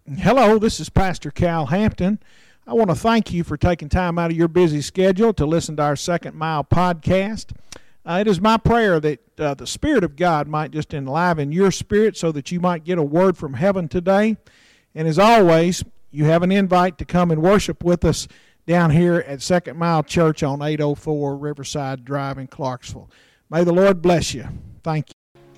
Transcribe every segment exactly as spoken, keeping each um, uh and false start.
Hello, this is Pastor Cal Hampton. I want to thank you for taking time out of your busy schedule to listen to our Second Mile podcast. Uh, it is my prayer that uh, the Spirit of God might just enliven your spirit so that you might get a word from heaven today. And as always, you have an invite to come and worship with us down here at Second Mile Church on eight oh four Riverside Drive in Clarksville. May the Lord bless you. Thank you.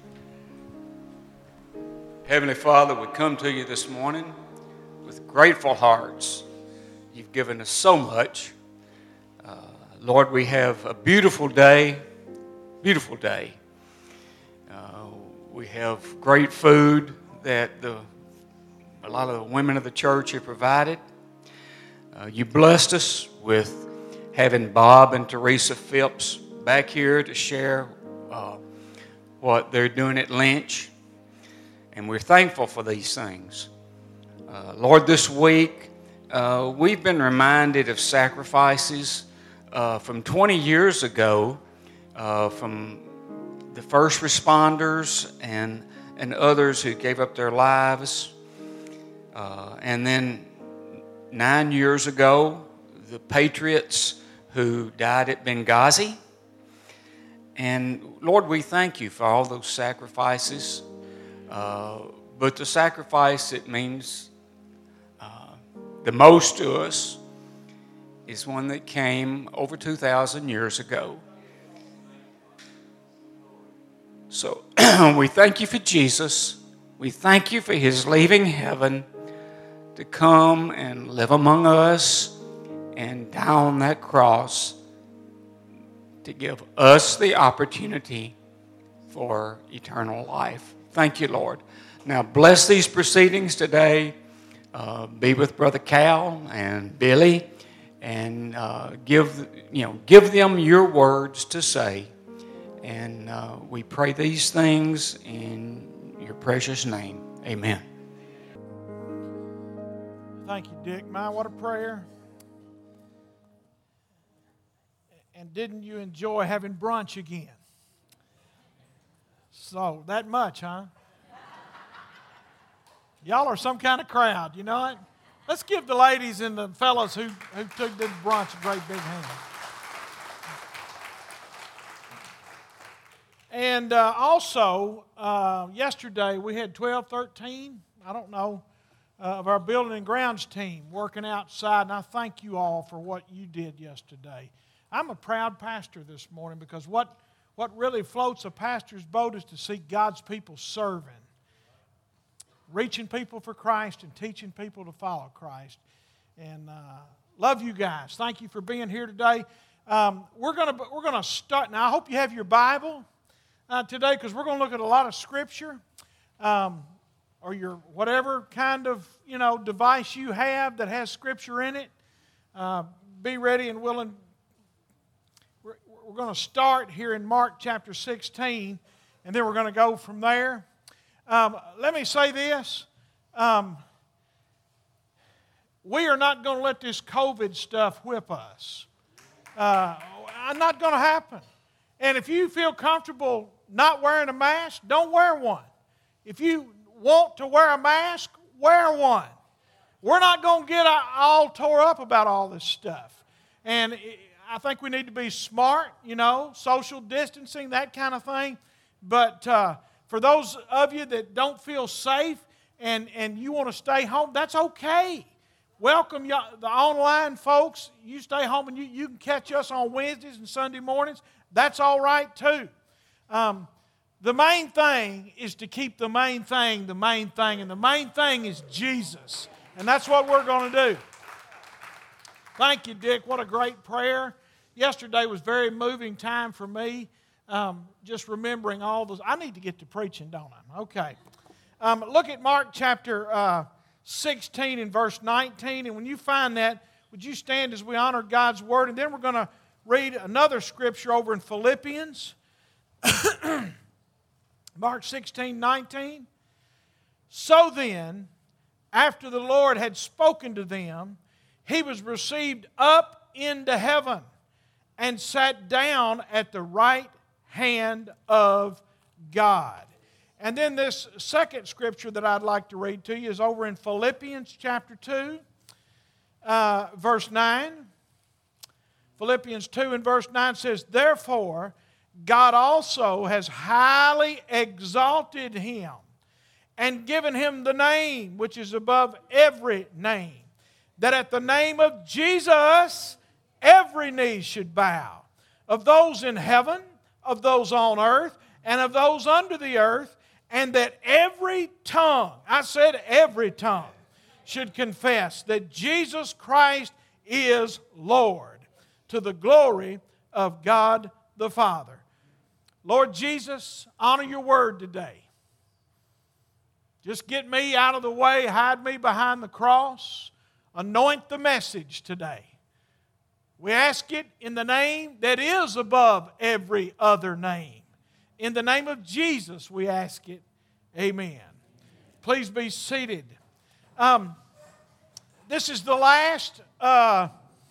Heavenly Father, we come to you this morning with grateful hearts. You've given us so much. Uh, Lord, we have a beautiful day, beautiful day. Uh, we have great food that the, a lot of the women of the church have provided. Uh, you blessed us with having Bob and Teresa Phipps back here to share uh, what they're doing at Lynch. And we're thankful for these things. Uh, Lord, this week, uh, we've been reminded of sacrifices uh, from twenty years ago uh, from the first responders and, and others who gave up their lives. Uh, and then nine years ago, the patriots who died at Benghazi. And Lord, we thank you for all those sacrifices. Uh, but the sacrifice that means uh, the most to us is one that came over two thousand years ago. So we thank you for Jesus. We thank you for his leaving heaven to come and live among us and die on that cross to give us the opportunity for eternal life. Thank you, Lord. Now, bless these proceedings today. Uh, be with Brother Cal and Billy, and uh, give you know give them your words to say. And uh, we pray these things in your precious name. Amen. Thank you, Dick. My, what a prayer. And didn't you enjoy having brunch again? So, that much, huh? Y'all are some kind of crowd, you know it? Let's give the ladies and the fellas who, who took this brunch a great big hand. And uh, also, uh, yesterday we had twelve, thirteen, I don't know, uh, of our building and grounds team working outside, and I thank you all for what you did yesterday. I'm a proud pastor this morning because what What really floats a pastor's boat is to see God's people serving, reaching people for Christ and teaching people to follow Christ. And uh, love you guys. Thank you for being here today. Um, we're going to we're going to start now. I hope you have your Bible uh, today because we're going to look at a lot of Scripture, um, or your whatever kind of you know device you have that has Scripture in it. Uh, be ready and willing. We're going to start here in Mark chapter sixteen, and then we're going to go from there. Um, let me say this. Um, we are not going to let this COVID stuff whip us. Uh, not going to happen. And if you feel comfortable not wearing a mask, don't wear one. If you want to wear a mask, wear one. We're not going to get all tore up about all this stuff. And it, I think we need to be smart, you know, social distancing, that kind of thing. But uh, for those of you that don't feel safe and, and you want to stay home, that's okay. Welcome you, the online folks. You stay home and you, you can catch us on Wednesdays and Sunday mornings. That's all right too. Um, the main thing is to keep the main thing the main thing. And the main thing is Jesus. And that's what we're going to do. Thank you, Dick. What a great prayer. Yesterday was a very moving time for me, um, just remembering all those. I need to get to preaching, don't I? Okay. Um, look at Mark chapter uh, sixteen and verse nineteen, and when you find that, would you stand as we honor God's Word? And then we're going to read another scripture over in Philippians, Mark sixteen, nineteen. So then, after the Lord had spoken to them, he was received up into heaven and sat down at the right hand of God. And then this second scripture that I'd like to read to you is over in Philippians chapter two, uh, verse nine. Philippians two and verse nine says, "Therefore, God also has highly exalted him and given him the name which is above every name, that at the name of Jesus every knee should bow, of those in heaven, of those on earth, and of those under the earth, and that every tongue," I said every tongue, "should confess that Jesus Christ is Lord, to the glory of God the Father." Lord Jesus, honor your word today. Just get me out of the way, hide me behind the cross, anoint the message today. We ask it in the name that is above every other name. In the name of Jesus we ask it. Amen. Please be seated. Um, this is the last uh,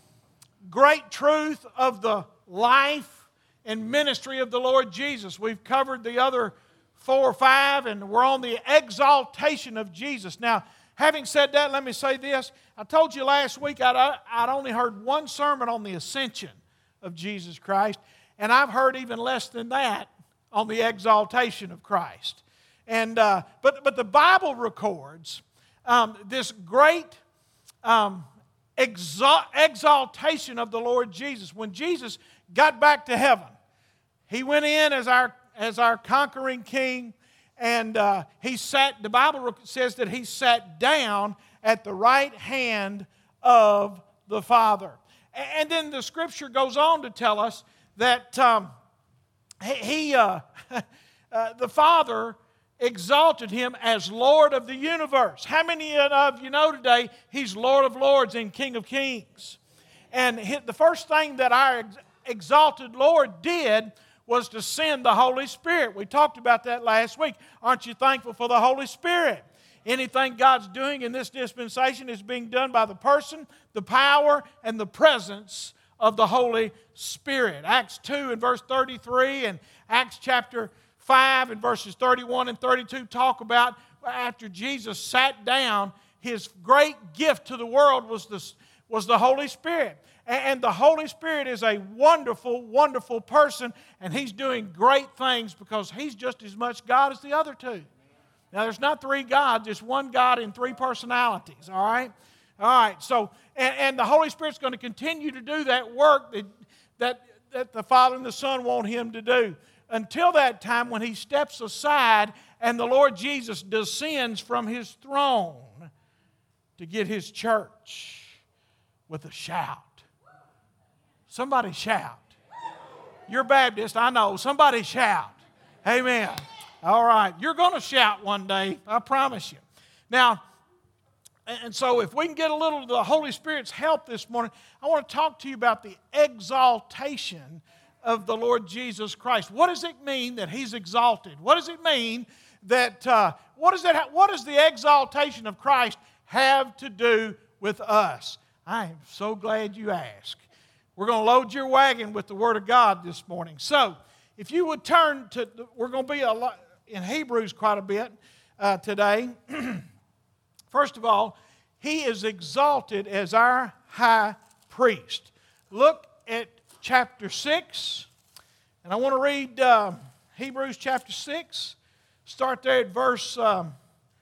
great truth of the life and ministry of the Lord Jesus. We've covered the other four or five, and we're on the exaltation of Jesus. Now, having said that, let me say this. I told you last week I'd, I'd only heard one sermon on the ascension of Jesus Christ, and I've heard even less than that on the exaltation of Christ. And uh, but but the Bible records um, this great um, exalt, exaltation of the Lord Jesus. When Jesus got back to heaven, He went in as our as our conquering King, and uh, He sat. The Bible says that He sat down at the right hand of the Father. And then the Scripture goes on to tell us that um, he, he uh, uh, the Father exalted Him as Lord of the universe. How many of you know today He's Lord of lords and King of kings? And the first thing that our exalted Lord did was to send the Holy Spirit. We talked about that last week. Aren't you thankful for the Holy Spirit? Anything God's doing in this dispensation is being done by the person, the power, and the presence of the Holy Spirit. Acts two and verse thirty-three and Acts chapter five and verses thirty-one and thirty-two talk about after Jesus sat down, His great gift to the world was the, was the Holy Spirit. And the Holy Spirit is a wonderful, wonderful person, and He's doing great things because He's just as much God as the other two. Now, there's not three gods, there's one God in three personalities, all right? All right, so, and, and the Holy Spirit's going to continue to do that work that, that, that the Father and the Son want Him to do until that time when He steps aside and the Lord Jesus descends from His throne to get His church with a shout. Somebody shout. You're Baptist, I know. Somebody shout. Amen. All right. You're going to shout one day, I promise you. Now, and so if we can get a little of the Holy Spirit's help this morning, I want to talk to you about the exaltation of the Lord Jesus Christ. What does it mean that He's exalted? What does it mean that, uh, what, is that, what does the exaltation of Christ have to do with us? I am so glad you asked. We're going to load your wagon with the Word of God this morning. So, if you would turn to, we're going to be a lot in Hebrews quite a bit uh, today. First of all, He is exalted as our high priest. Look at chapter six, and I want to read uh, Hebrews chapter six. Start there at verse um,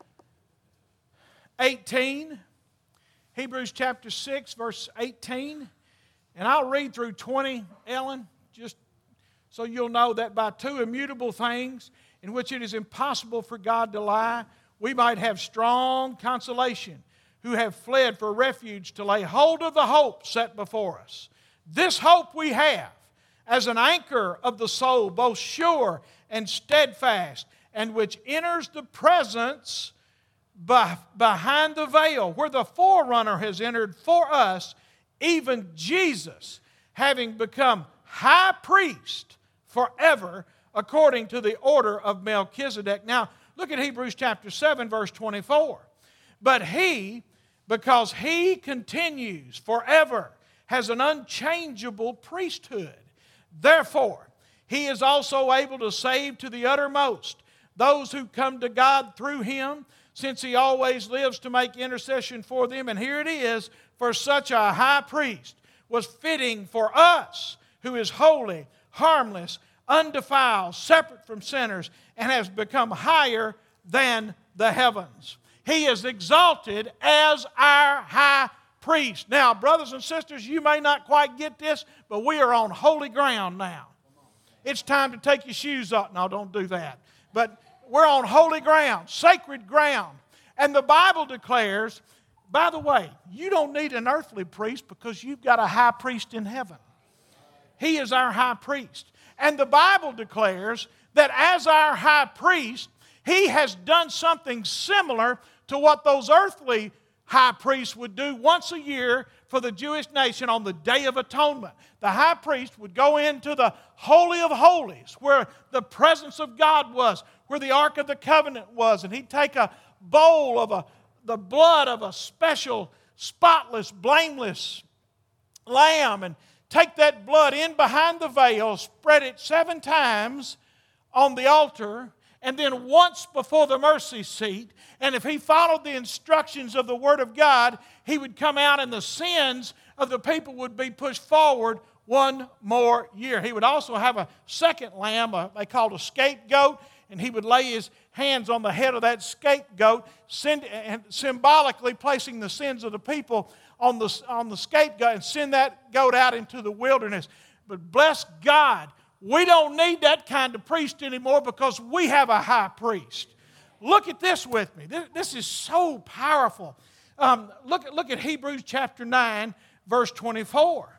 eighteen. Hebrews chapter six, verse eighteen. And I'll read through twenty, Ellen, just so you'll know that by two immutable things in which it is impossible for God to lie, we might have strong consolation, who have fled for refuge to lay hold of the hope set before us. This hope we have as an anchor of the soul, both sure and steadfast, and which enters the presence behind the veil, where the forerunner has entered for us, even Jesus, having become high priest forever, according to the order of Melchizedek. Now, look at Hebrews chapter seven, verse twenty-four. But He, because He continues forever, has an unchangeable priesthood. Therefore, He is also able to save to the uttermost those who come to God through Him, since He always lives to make intercession for them. And here it is, for such a high priest was fitting for us, who is holy, harmless, undefiled, separate from sinners, and has become higher than the heavens. He is exalted as our high priest. Now, brothers and sisters, you may not quite get this, but we are on holy ground now. It's time to take your shoes off. No, don't do that. But we're on holy ground, sacred ground. And the Bible declares, by the way, you don't need an earthly priest because you've got a high priest in heaven. He is our high priest. And the Bible declares that as our high priest, He has done something similar to what those earthly high priests would do once a year for the Jewish nation on the Day of Atonement. The high priest would go into the Holy of Holies, where the presence of God was, where the Ark of the Covenant was, and he'd take a bowl of a, the blood of a special, spotless, blameless lamb and take that blood in behind the veil, spread it seven times on the altar, and then once before the mercy seat. And if he followed the instructions of the Word of God, he would come out and the sins of the people would be pushed forward one more year. He would also have a second lamb, a, they called a scapegoat, and he would lay his hands on the head of that scapegoat, send, and symbolically placing the sins of the people on the, on the scapegoat, and send that goat out into the wilderness. But bless God, we don't need that kind of priest anymore because we have a high priest. Look at this with me. This, this is so powerful. Um, look, look at Hebrews chapter nine, verse twenty-four.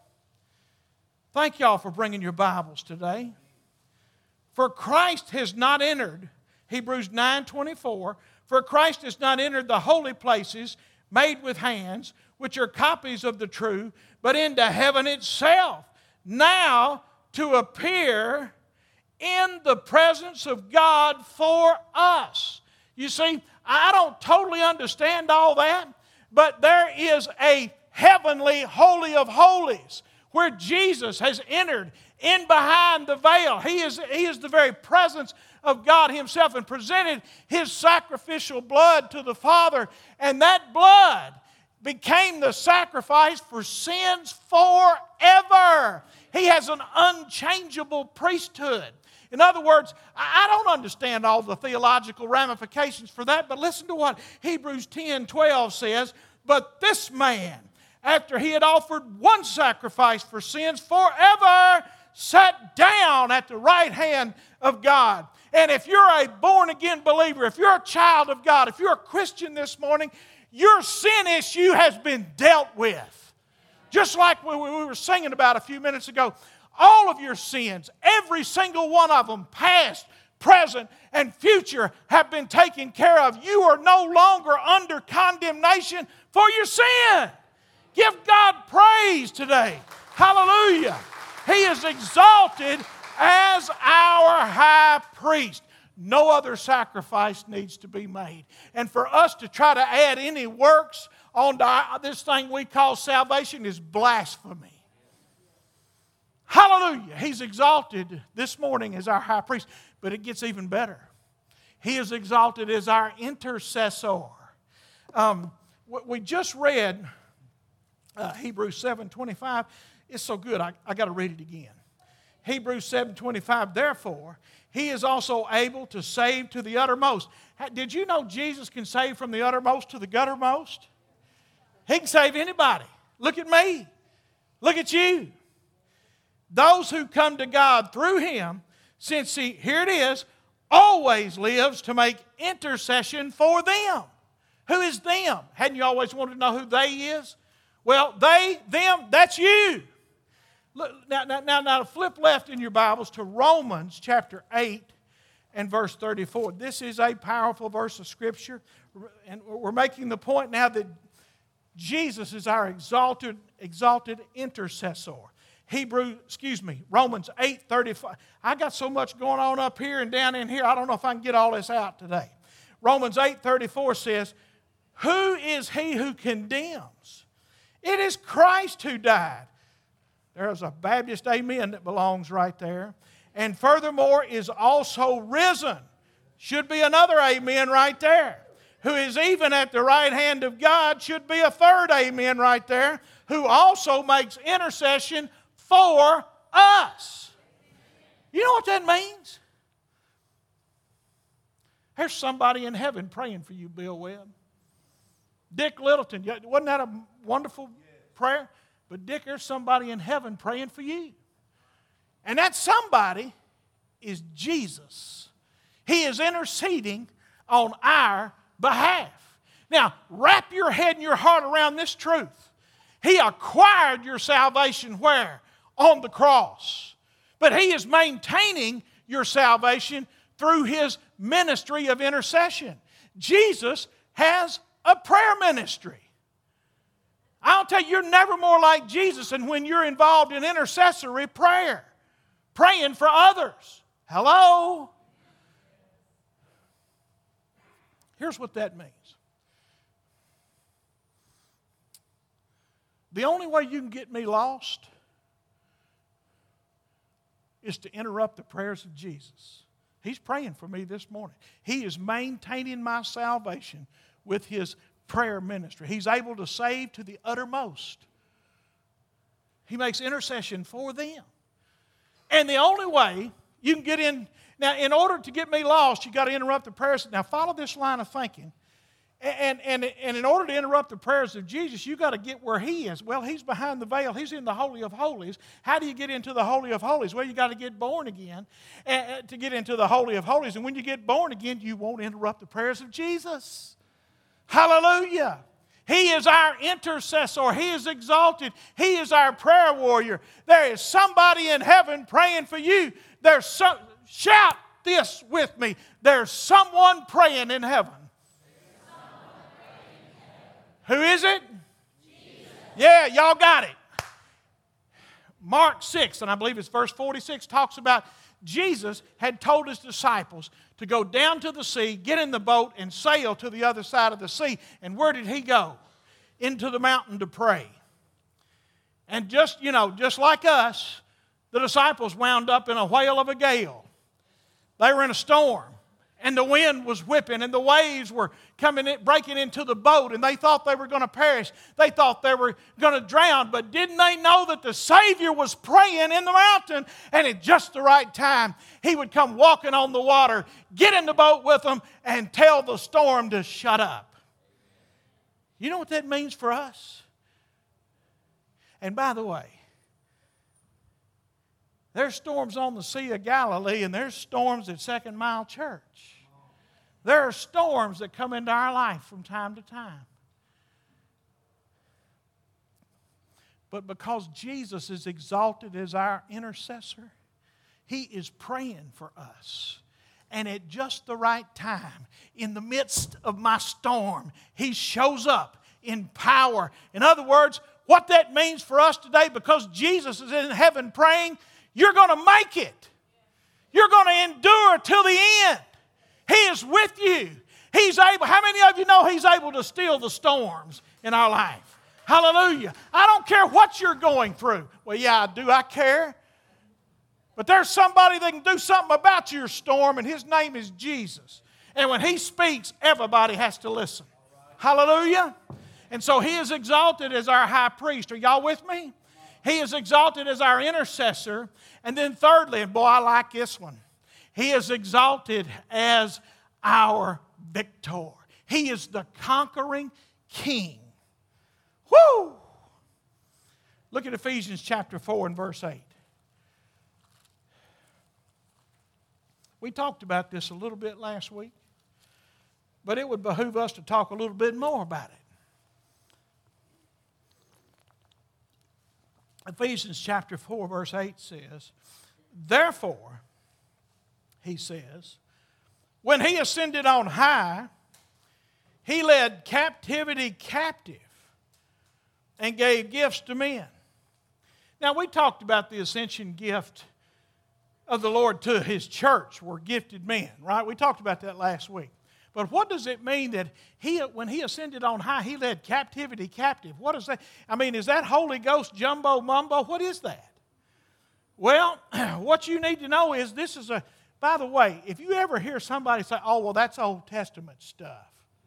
Thank y'all for bringing your Bibles today. For Christ has not entered, Hebrews nine twenty-four, for Christ has not entered the holy places made with hands, which are copies of the true, but into heaven itself, now to appear in the presence of God for us. You see, I don't totally understand all that, but there is a heavenly holy of holies where Jesus has entered in behind the veil. He is, he is the very presence of God Himself and presented His sacrificial blood to the Father, and that blood became the sacrifice for sins forever. He has an unchangeable priesthood. In other words, I don't understand all the theological ramifications for that, but listen to what Hebrews ten twelve says. But this man, after he had offered one sacrifice for sins forever, sat down at the right hand of God. And if you're a born-again believer, if you're a child of God, if you're a Christian this morning, your sin issue has been dealt with. Just like we were singing about a few minutes ago, all of your sins, every single one of them, past, present, and future, have been taken care of. You are no longer under condemnation for your sin. Give God praise today. Hallelujah. He is exalted as our high priest. No other sacrifice needs to be made. And for us to try to add any works onto this thing we call salvation is blasphemy. Hallelujah. He's exalted this morning as our high priest. But it gets even better. He is exalted as our intercessor. Um, we just read uh, Hebrews seven twenty-five. It's so good, I, I got to read it again. Hebrews seven twenty-five, therefore, He is also able to save to the uttermost. Did you know Jesus can save from the uttermost to the guttermost? He can save anybody. Look at me. Look at you. Those who come to God through Him, since He, here it is, always lives to make intercession for them. Who is them? Hadn't you always wanted to know who they is? Well, they, them, that's you. Look, now, now, now, now flip left in your Bibles to Romans chapter eight and verse thirty-four. This is a powerful verse of Scripture. And we're making the point now that Jesus is our exalted, exalted intercessor. Hebrew, excuse me, Romans eight thirty-five. I got so much going on up here and down in here, I don't know if I can get all this out today. Romans eight thirty-four says, who is he who condemns? It is Christ who died. There's a Baptist amen that belongs right there. And furthermore is also risen should be another amen right there. Who is even at the right hand of God should be a third amen right there, who also makes intercession for us. You know what that means? There's somebody in heaven praying for you, Bill Webb. Dick Littleton, wasn't that a wonderful prayer? But Dick, there's somebody in heaven praying for you. And that somebody is Jesus. He is interceding on our behalf. Now, wrap your head and your heart around this truth. He acquired your salvation where? On the cross. But He is maintaining your salvation through His ministry of intercession. Jesus has a prayer ministry. I'll tell you, you're never more like Jesus than when you're involved in intercessory prayer, praying for others. Hello? Here's what that means. The only way you can get me lost is to interrupt the prayers of Jesus. He's praying for me this morning. He is maintaining my salvation with His prayer ministry. He's able to save to the uttermost. He makes intercession for them. And the only way you can get in, now in order to get me lost, you've got to interrupt the prayers. Now follow this line of thinking. And, and, and in order to interrupt the prayers of Jesus, you've got to get where He is. Well, He's behind the veil. He's in the Holy of Holies. How do you get into the Holy of Holies? Well, you've got to get born again to get into the Holy of Holies. And when you get born again, you won't interrupt the prayers of Jesus. Hallelujah. He is our intercessor. He is exalted. He is our prayer warrior. There is somebody in heaven praying for you. There's some, shout this with me. There's someone praying in heaven. Who is it? Jesus. Yeah, y'all got it. Mark six, and I believe it's verse forty-six, talks about Jesus had told His disciples to go down to the sea, get in the boat, and sail to the other side of the sea. And where did He go? Into the mountain to pray. And just, you know, just like us, the disciples wound up in a whale of a gale. They were in a storm. And the wind was whipping, and the waves were coming in, breaking into the boat, and they thought they were going to perish. They thought they were going to drown, but didn't they know that the Savior was praying in the mountain, and at just the right time, He would come walking on the water, get in the boat with them, and tell the storm to shut up. You know what that means for us? And by the way, there's storms on the Sea of Galilee, and there's storms at Second Mile Church. There are storms that come into our life from time to time. But because Jesus is exalted as our intercessor, He is praying for us. And at just the right time, in the midst of my storm, He shows up in power. In other words, what that means for us today, because Jesus is in heaven praying, you're going to make it. You're going to endure till the end. He is with you. He's able. How many of you know He's able to still the storms in our life? Hallelujah. I don't care what you're going through. Well, yeah, I do. I care. But there's somebody that can do something about your storm, and His name is Jesus. And when He speaks, everybody has to listen. Hallelujah. And so He is exalted as our high priest. Are y'all with me? He is exalted as our intercessor. And then thirdly, and boy, I like this one, He is exalted as our victor. He is the conquering King. Woo! Look at Ephesians chapter four and verse eight. We talked about this a little bit last week, but it would behoove us to talk a little bit more about it. Ephesians chapter four verse eight says, therefore, He says, when He ascended on high, He led captivity captive and gave gifts to men. Now, we talked about the ascension gift of the Lord to His church were gifted men, right? We talked about that last week. But what does it mean that he, when He ascended on high, He led captivity captive? What is that? I mean, is that Holy Ghost jumbo mumbo? What is that? Well, what you need to know is this is a By the way, if you ever hear somebody say, oh, well, that's Old Testament stuff,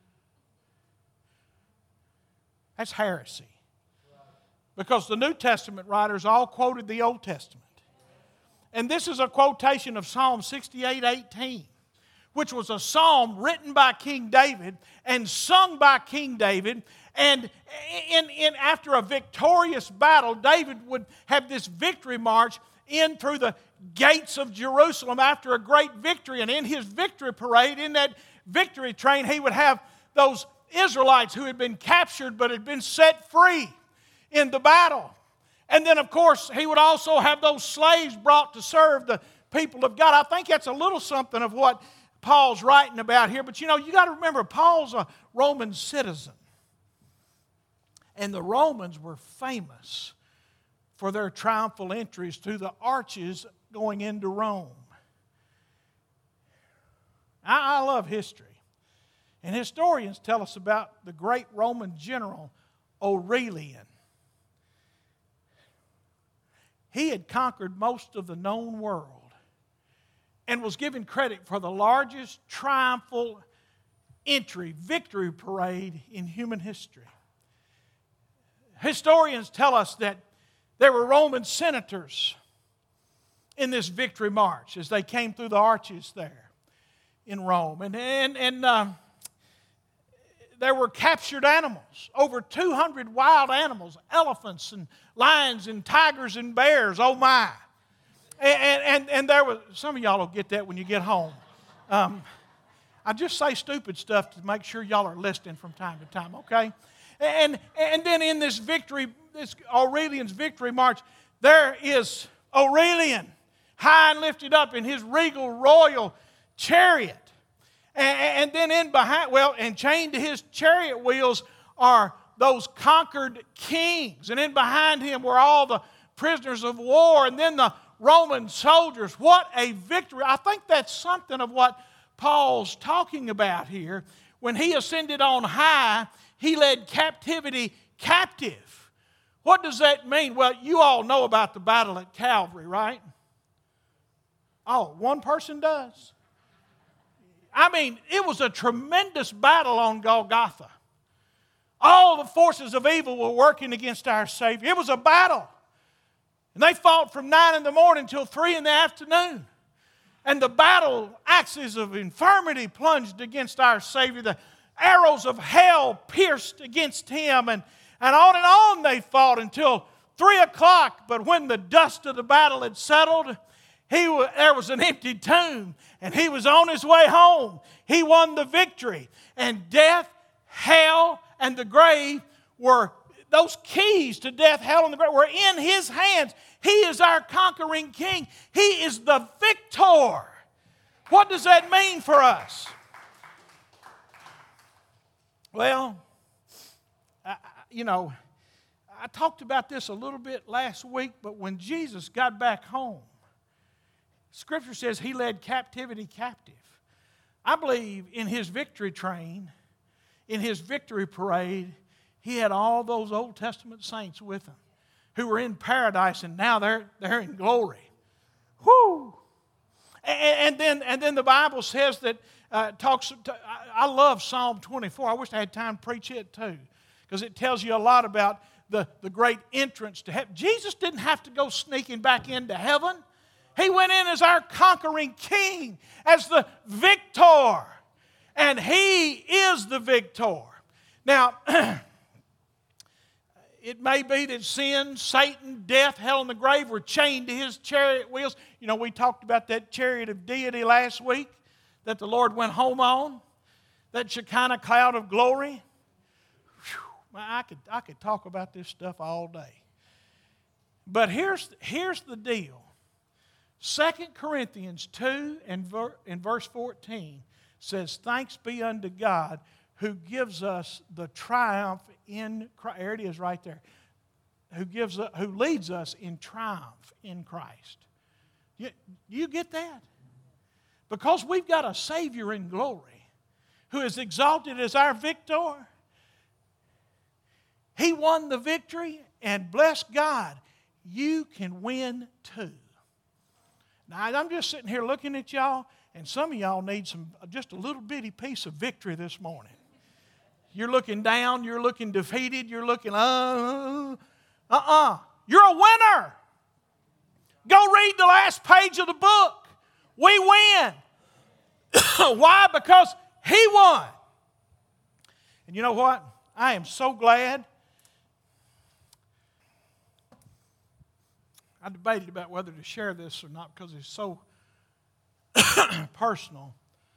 that's heresy. Because the New Testament writers all quoted the Old Testament. And this is a quotation of Psalm sixty-eight eighteen, which was a psalm written by King David and sung by King David. And in, in, after a victorious battle, David would have this victory march in through the gates of Jerusalem after a great victory. And in his victory parade, in that victory train, he would have those Israelites who had been captured but had been set free in the battle. And then, of course, he would also have those slaves brought to serve the people of God. I think that's a little something of what Paul's writing about here. But, you know, you got to remember, Paul's a Roman citizen. And the Romans were famous for their triumphal entries through the arches going into Rome. I, I love history. And historians tell us about the great Roman general Aurelian. He had conquered most of the known world and was given credit for the largest triumphal entry, victory parade in human history. Historians tell us that there were Roman senators in this victory march as they came through the arches there in Rome. And, and, and uh, there were captured animals, over two hundred wild animals, elephants and lions and tigers and bears, oh my. And, and, and there was, some of y'all will get that when you get home. Um, I just say stupid stuff to make sure y'all are listening from time to time, okay? And, and then in this victory, this Aurelian's victory march, there is Aurelian, high and lifted up in his regal royal chariot. And, and then in behind, well, and chained to his chariot wheels are those conquered kings. And in behind him were all the prisoners of war. And then the Roman soldiers. What a victory. I think that's something of what Paul's talking about here. When he ascended on high, he led captivity captive. What does that mean? Well, you all know about the battle at Calvary, right? Oh, one person does. I mean, it was a tremendous battle on Golgotha. All the forces of evil were working against our Savior. It was a battle. And they fought from nine in the morning till three in the afternoon. And the battle axes of infirmity plunged against our Savior. The arrows of hell pierced against him. And, and on and on they fought until three o'clock. But when the dust of the battle had settled, he, there was an empty tomb. And he was on his way home. He won the victory. And death, hell, and the grave were, those keys to death, hell, and the grave were in his hands. He is our conquering king. He is the victor. What does that mean for us? Well, I, you know, I talked about this a little bit last week, but when Jesus got back home, Scripture says he led captivity captive. I believe in his victory train, in his victory parade, he had all those Old Testament saints with him who were in paradise, and now they're, they're in glory. Whoo! And, and, then, and then the Bible says that, uh, talks. To, I, I love Psalm twenty-four. I wish I had time to preach it too, because it tells you a lot about the, the great entrance to heaven. Jesus didn't have to go sneaking back into heaven. He went in as our conquering king, as the victor. And he is the victor. Now, it may be that sin, Satan, death, hell, and the grave were chained to his chariot wheels. You know, we talked about that chariot of deity last week that the Lord went home on, that Shekinah cloud of glory. Whew, I could, I could talk about this stuff all day. But here's, here's the deal. Second Corinthians two and, ver, and verse fourteen says, thanks be unto God who gives us the triumph in Christ. There it is right there. Who, gives, who leads us in triumph in Christ. You, you get that? Because we've got a Savior in glory who is exalted as our victor. He won the victory, and bless God, you can win too. Now, I'm just sitting here looking at y'all, and some of y'all need some just a little bitty piece of victory this morning. You're looking down, you're looking defeated, you're looking, uh, uh-uh. You're a winner. Go read the last page of the book. We win. Why? Because He won. And you know what? I am so glad. I debated about whether to share this or not because it's so personal.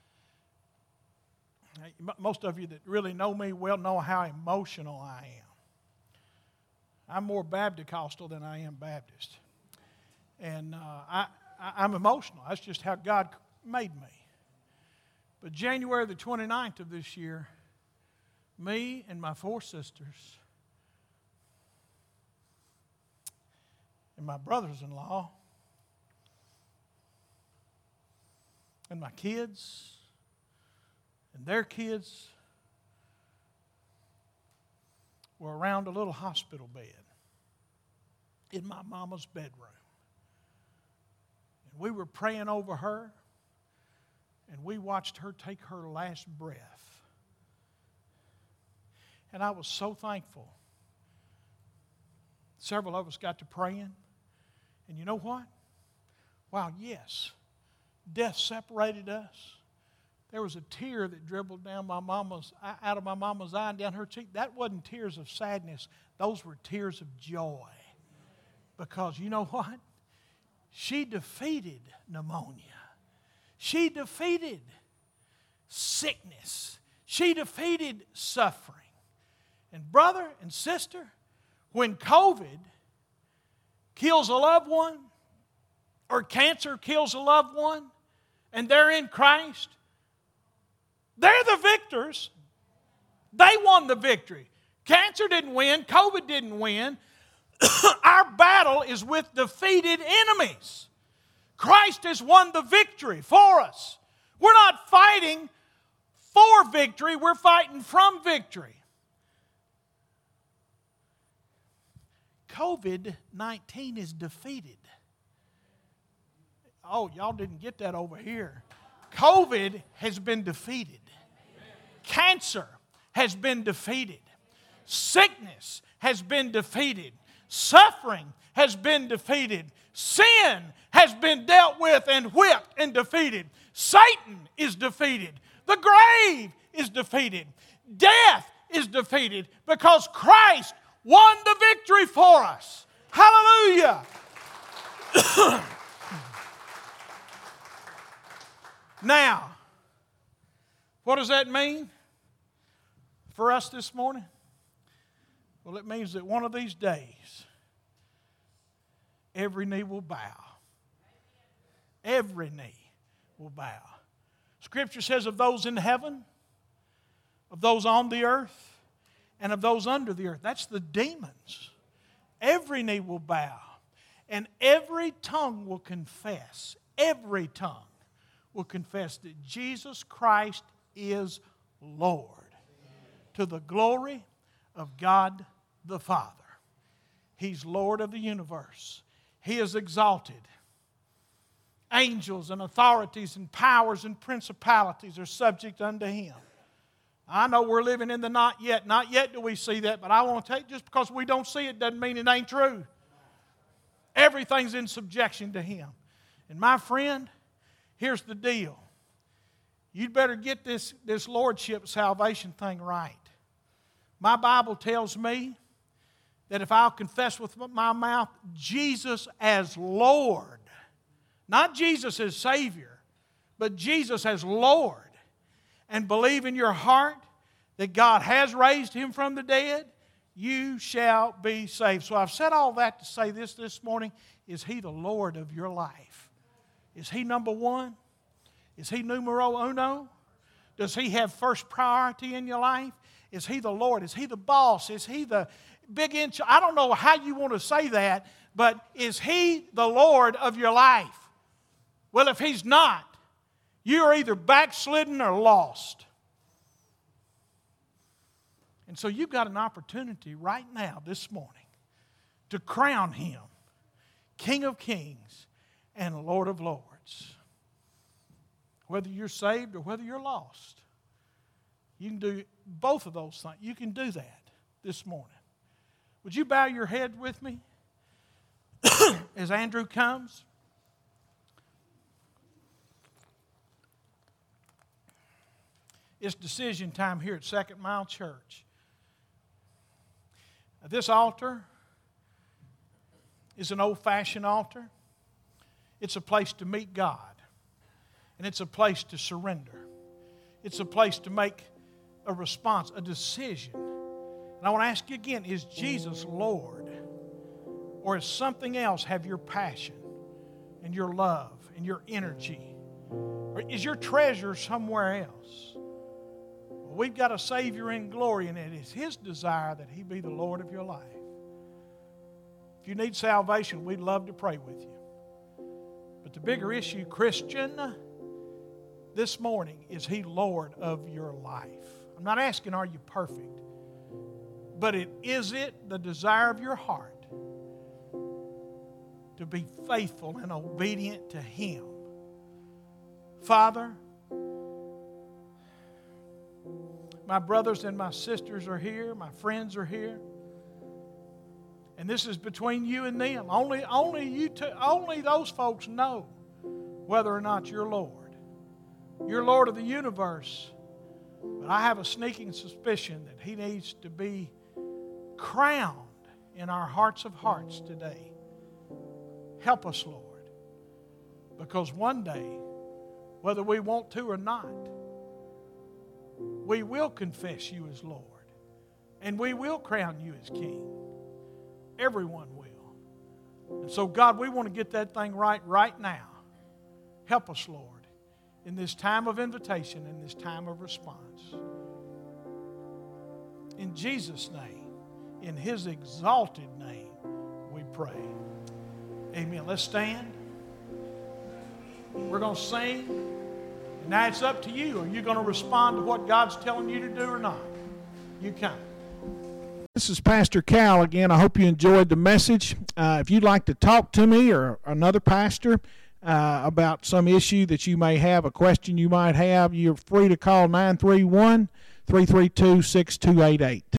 Most of you that really know me well know how emotional I am. I'm more Baptist-costal than I am Baptist. And uh, I, I, I'm emotional. That's just how God made me. But January the twenty-ninth of this year, me and my four sisters and my brothers-in-law and my kids and their kids were around a little hospital bed in my mama's bedroom. And we were praying over her, and we watched her take her last breath. And I was so thankful. Several of us got to praying. And you know what? Wow, yes, death separated us. There was a tear that dribbled down my mama's, out of my mama's eye and down her cheek. That wasn't tears of sadness. Those were tears of joy. Because you know what? She defeated pneumonia. She defeated sickness. She defeated suffering. And brother and sister, when COVID kills a loved one, or cancer kills a loved one, and they're in Christ, they're the victors. They won the victory. Cancer didn't win. COVID didn't win. Our battle is with defeated enemies. Christ has won the victory for us. We're not fighting for victory. We're fighting from victory. COVID nineteen is defeated. Oh, y'all didn't get that over here. COVID has been defeated. Cancer has been defeated. Sickness has been defeated. Suffering has been defeated. Sin has been dealt with and whipped and defeated. Satan is defeated. The grave is defeated. Death is defeated because Christ won the victory for us. Hallelujah. Now, what does that mean for us this morning? Well, it means that one of these days, every knee will bow. Every knee will bow. Scripture says of those in heaven, of those on the earth, and of those under the earth. That's the demons. Every knee will bow. And every tongue will confess. Every tongue will confess that Jesus Christ is Lord. To the glory of God the Father. He's Lord of the universe. He is exalted. Angels and authorities and powers and principalities are subject unto Him. I know we're living in the not yet. Not yet do we see that, but I want to tell you, just because we don't see it doesn't mean it ain't true. Everything's in subjection to Him. And my friend, here's the deal. You'd better get this, this lordship salvation thing right. My Bible tells me that if I'll confess with my mouth Jesus as Lord, not Jesus as Savior, but Jesus as Lord, and believe in your heart that God has raised Him from the dead, you shall be saved. So I've said all that to say this this morning. Is He the Lord of your life? Is He number one? Is He numero uno? Does He have first priority in your life? Is He the Lord? Is He the boss? Is He the big inch? I don't know how you want to say that, but is He the Lord of your life? Well, if He's not, you are either backslidden or lost. And so you've got an opportunity right now, this morning, to crown Him King of Kings and Lord of Lords. Whether you're saved or whether you're lost, you can do both of those things. You can do that this morning. Would you bow your head with me as Andrew comes? It's decision time here at Second Mile Church. This altar is an old-fashioned altar. It's a place to meet God. And it's a place to surrender. It's a place to make a response, a decision. And I want to ask you again, is Jesus Lord? Or is something else have your passion and your love and your energy? Or is your treasure somewhere else? Well, we've got a Savior in glory, and it is His desire that He be the Lord of your life. If you need salvation, we'd love to pray with you. But the bigger issue, Christian, this morning, is He Lord of your life? I'm not asking, are you perfect? But it, is it the desire of your heart to be faithful and obedient to Him? Father, my brothers and my sisters are here. My friends are here. And this is between you and them. Only, only, you two, only those folks know whether or not you're Lord. You're Lord of the universe. But I have a sneaking suspicion that He needs to be crowned in our hearts of hearts today. Help us, Lord. Because one day, whether we want to or not, we will confess You as Lord. And we will crown You as King. Everyone will. And so, God, we want to get that thing right right now. Help us, Lord, in this time of invitation, in this time of response. In Jesus' name, in His exalted name, we pray. Amen. Let's stand. We're going to sing. And now it's up to you. Are you going to respond to what God's telling you to do or not? You come. This is Pastor Cal again. I hope you enjoyed the message. Uh, if you'd like to talk to me or another pastor uh, about some issue that you may have, a question you might have, you're free to call nine three one, three three two, six two eight eight.